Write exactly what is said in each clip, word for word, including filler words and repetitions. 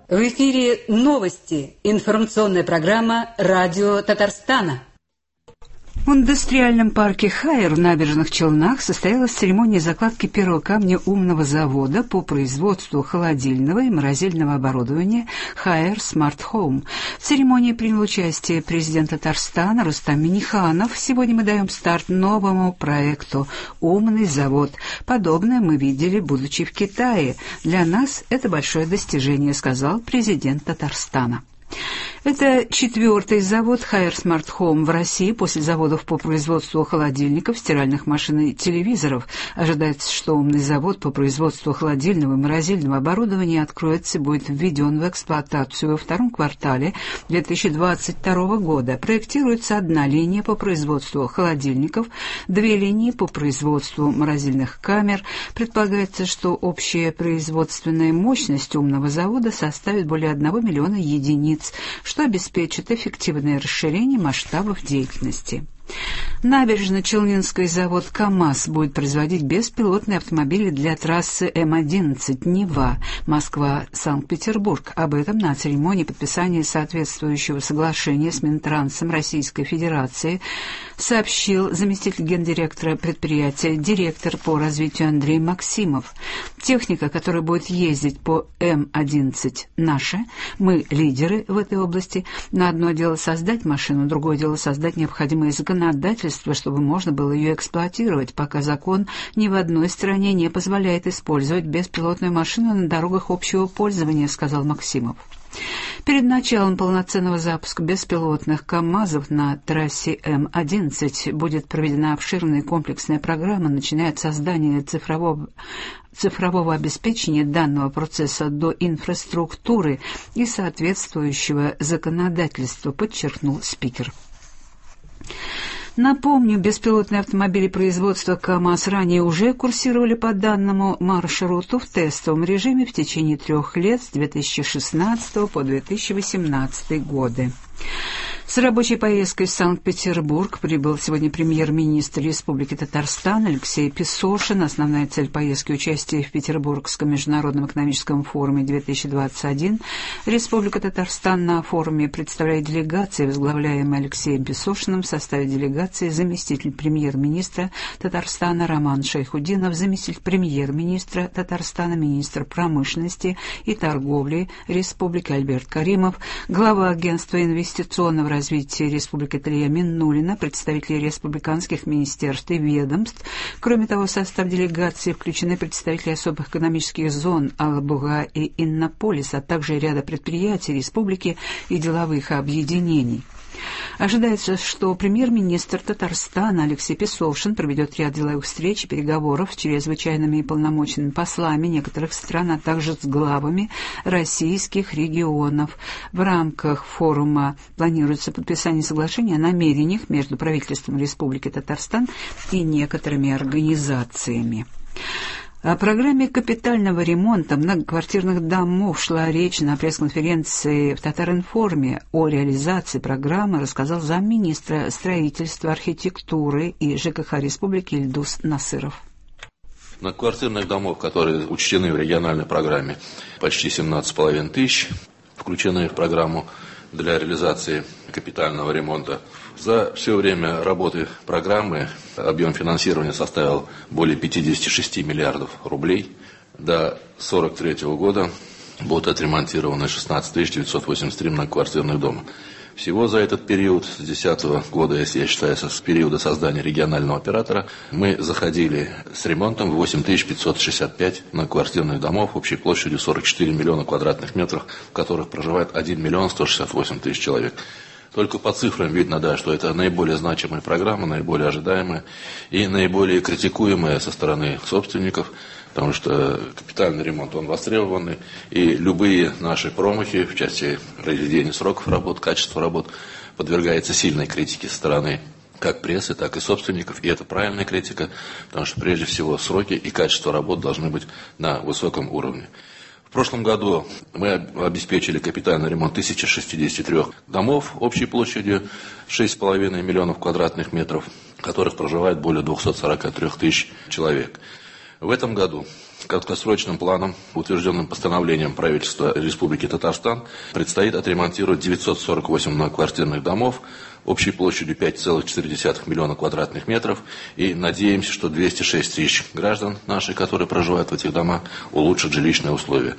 В эфире новости. Информационная программа «Радио Татарстана». В индустриальном парке «Хайер» в Набережных Челнах состоялась церемония закладки первого камня умного завода по производству холодильного и морозильного оборудования «Хайер Смарт Хоум». В церемонии принял участие президент Татарстана Рустам Минниханов. Сегодня мы даем старт новому проекту «Умный завод». Подобное мы видели, будучи в Китае. Для нас это большое достижение, сказал президент Татарстана. Это четвертый завод «Хайер Смарт Хоум» в России после заводов по производству холодильников, стиральных машин и телевизоров. Ожидается, что умный завод по производству холодильного и морозильного оборудования откроется и будет введен в эксплуатацию во втором квартале две тысячи двадцать второго года. Проектируется одна линия по производству холодильников, две линии по производству морозильных камер. Предполагается, что общая производственная мощность умного завода составит более одного миллиона единиц, что обеспечит эффективное расширение масштабов деятельности. Набережно-Челнинский завод «КамАЗ» будет производить беспилотные автомобили для трассы Эм одиннадцать Нева, Москва-Санкт-Петербург. Об этом на церемонии подписания соответствующего соглашения с Минтрансом Российской Федерации сообщил заместитель гендиректора предприятия, директор по развитию Андрей Максимов. Техника, которая будет ездить по Эм одиннадцать, наша. Мы лидеры в этой области. Но одно дело создать машину, другое дело создать необходимые законодательства, чтобы можно было ее эксплуатировать, пока закон ни в одной стране не позволяет использовать беспилотную машину на дорогах общего пользования, сказал Максимов. Перед началом полноценного запуска беспилотных КамАЗов на трассе Эм одиннадцать будет проведена обширная комплексная программа, начиная от создания цифрового цифрового обеспечения данного процесса до инфраструктуры и соответствующего законодательства, подчеркнул спикер. Напомню, беспилотные автомобили производства КамАЗ ранее уже курсировали по данному маршруту в тестовом режиме в течение трех лет с две тысячи шестнадцатого по две тысячи восемнадцатый годы. С рабочей поездкой в Санкт-Петербург прибыл сегодня премьер-министр Республики Татарстан Алексей Песошин. Основная цель поездки — участие в Петербургском международном экономическом форуме две тысячи двадцать один. Республика Татарстан на форуме представляет делегации, возглавляемые Алексеем Песошиным. В составе делегации заместитель премьер-министра Татарстана Роман Шайхутдинов, заместитель премьер-министра Татарстана, министр промышленности и торговли Республики Альберт Каримов, глава агентства инвестиционного развития Республики Илья Миннулина, представители республиканских министерств и ведомств. Кроме того, в состав делегации включены представители особых экономических зон Алабуга и Иннополис, а также ряда предприятий республики и деловых объединений. Ожидается, что премьер-министр Татарстана Алексей Песошин проведет ряд деловых встреч и переговоров с чрезвычайными и полномочными послами некоторых стран, а также с главами российских регионов. В рамках форума планируется подписание соглашения о намерениях между правительством Республики Татарстан и некоторыми организациями. О программе капитального ремонта многоквартирных домов шла речь на пресс-конференции в Татаринформе. О реализации программы рассказал замминистра строительства, архитектуры и ЖКХ Республики Ильдус Насыров. Многоквартирных домов, которые учтены в региональной программе, почти семнадцать с половиной тысяч, включены в программу для реализации капитального ремонта. За все время работы программы объем финансирования составил более пятьдесят шесть миллиардов рублей. До сорок третьего года будут отремонтированы шестнадцать тысяч девятьсот восемьдесят три многоквартирных дома. Всего за этот период, с две тысячи десятого года, если я считаю, с периода создания регионального оператора, мы заходили с ремонтом в восемь тысяч пятьсот шестьдесят пять многоквартирных домов общей площадью сорок четыре миллиона квадратных метров, в которых проживает один миллион сто шестьдесят восемь тысяч человек. Только по цифрам видно, да, что это наиболее значимая программа, наиболее ожидаемая и наиболее критикуемая со стороны собственников, потому что капитальный ремонт, он востребованный, и любые наши промахи в части проведения сроков работ, качества работ подвергаются сильной критике со стороны как прессы, так и собственников, и это правильная критика, потому что прежде всего сроки и качество работ должны быть на высоком уровне. В прошлом году мы обеспечили капитальный ремонт тысячи шестидесяти трёх домов общей площадью шесть с половиной миллионов квадратных метров, в которых проживает более двухсот сорока трёх тысяч человек. В этом году краткосрочным планом, утвержденным постановлением правительства Республики Татарстан, предстоит отремонтировать девятьсот сорок восемь многоквартирных домов общей площадью пять целых четыре десятых миллиона квадратных метров. И надеемся, что двести шесть тысяч граждан наших, которые проживают в этих домах, улучшат жилищные условия.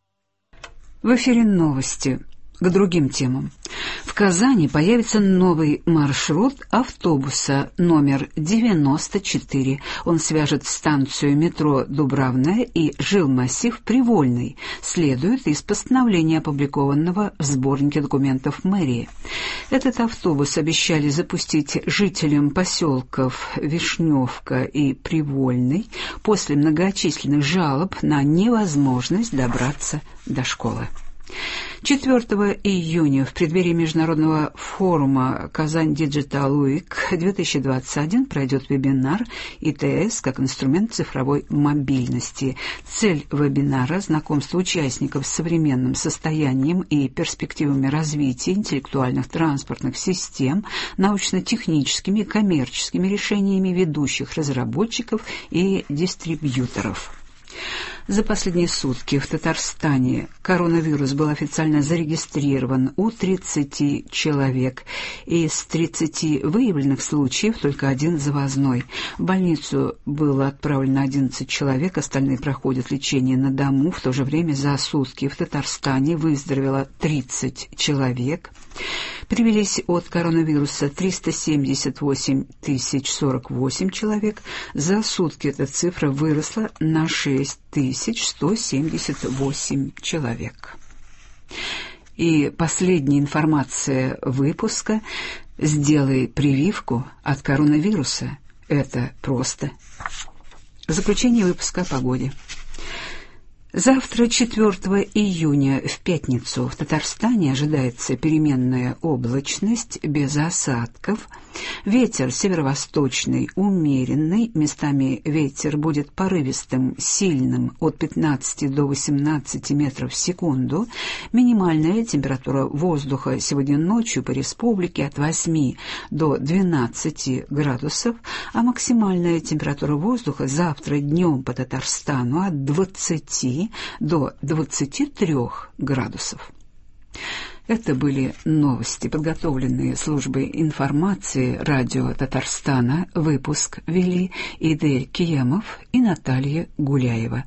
В эфире новости. К другим темам. В Казани появится новый маршрут автобуса номер девяносто четыре. Он свяжет станцию метро Дубравная и жилмассив Привольный, следует из постановления, опубликованного в сборнике документов мэрии. Этот автобус обещали запустить жителям поселков Вишневка и Привольный после многочисленных жалоб на невозможность добраться до школы. четвёртого июня в преддверии международного форума «Казань Digital Week две тысячи двадцать один» пройдет вебинар «И Т С как инструмент цифровой мобильности». Цель вебинара – знакомство участников с современным состоянием и перспективами развития интеллектуальных транспортных систем, научно-техническими и коммерческими решениями ведущих разработчиков и дистрибьюторов. За последние сутки в Татарстане коронавирус был официально зарегистрирован у тридцати человек. Из тридцати выявленных случаев только один завозной. В больницу было отправлено одиннадцать человек, остальные проходят лечение на дому. В то же время за сутки в Татарстане выздоровело тридцать человек. Привились от коронавируса триста семьдесят восемь тысяч сорок восемь человек. За сутки эта цифра выросла на шесть тысяч сто семьдесят восемь человек. И последняя информация выпуска. Сделай прививку от коронавируса. Это просто. Заключение выпуска о погоде. Завтра, четвёртого июня, в пятницу, в Татарстане ожидается переменная облачность без осадков. Ветер северо-восточный, умеренный. Местами ветер будет порывистым, сильным, от пятнадцати до восемнадцати метров в секунду. Минимальная температура воздуха сегодня ночью по республике от восьми до двенадцати градусов, а максимальная температура воздуха завтра днем по Татарстану от двадцати до двадцати трёх градусов. Это были новости, подготовленные службой информации радио Татарстана. Выпуск вели Идель Киямов и Наталья Гуляева.